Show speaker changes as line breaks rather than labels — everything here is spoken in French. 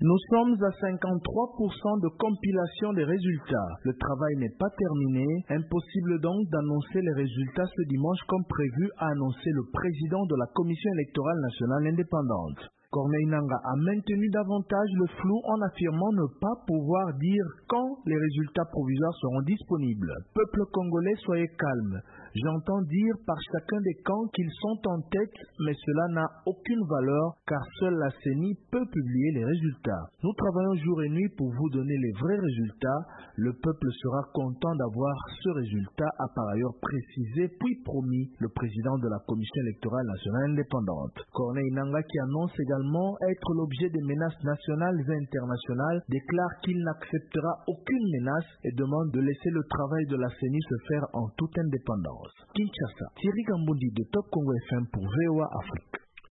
Nous sommes à 53% de compilation des résultats. Le travail n'est pas terminé. Impossible donc d'annoncer les résultats ce dimanche comme prévu, a annoncé le président de la Commission électorale nationale indépendante. Corneille Nangaa a maintenu davantage le flou en affirmant ne pas pouvoir dire quand les résultats provisoires seront disponibles. Peuple congolais, soyez calme. J'entends dire par chacun des camps qu'ils sont en tête, mais cela n'a aucune valeur car seule la CENI peut publier les résultats. Nous travaillons jour et nuit pour vous donner les vrais résultats. Le peuple sera content d'avoir ce résultat, a par ailleurs précisé puis promis le président de la Commission électorale nationale indépendante. Corneille Nangaa, qui annonce également être l'objet des menaces nationales et internationales, déclare qu'il n'acceptera aucune menace et demande de laisser le travail de la CENI se faire en toute indépendance. Kinshasa, Thierry Gambondi de Top Congo FM pour VOA Afrique.